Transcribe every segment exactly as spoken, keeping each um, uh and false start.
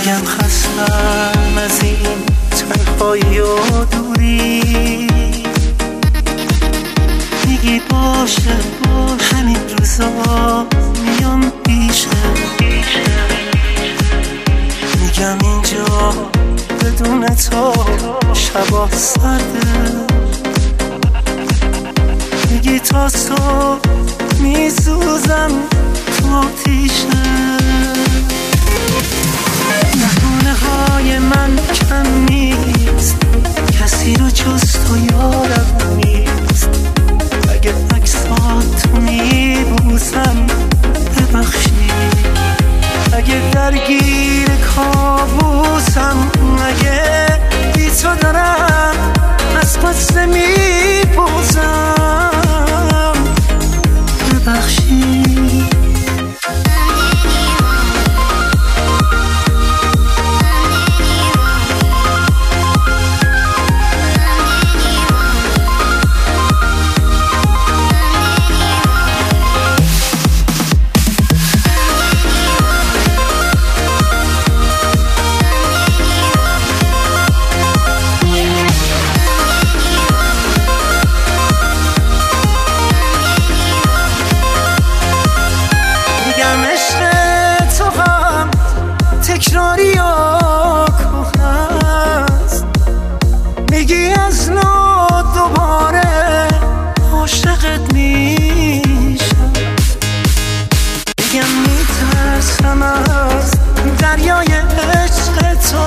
میگم خستم از این تنهایی و دوری، میگی باشه همین روزا میام پیشه، میگم اینجا بدون تو شبا سرده، میگی تا صبح میسوزم تو آتیشه. نهونه های من کم نیست، کسی رو جز تو یارم نیست، اگه عکساتو میبوسم ببخشی، اگه درگیر کابوسم، اگه بی تو دارم از قصه میپوزم ببخشی. تکراری و کوه است، میگی از نو دوباره عاشقت میشم، میگم میترسم از دریای عشق تو،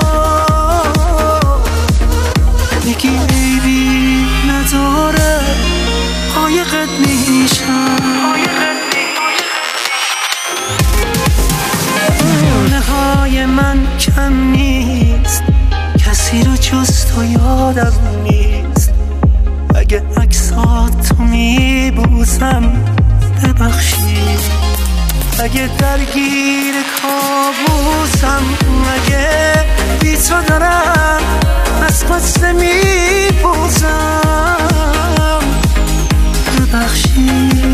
میگی عیبی نداره عایقت میشم. من کم نیست، کسی رو جز تو یادم نیست، اگه عکساتو میبوسم ببخشی، اگه درگیر کابوسم، اگه بی تو دارم از قصه میپوزم ببخشی.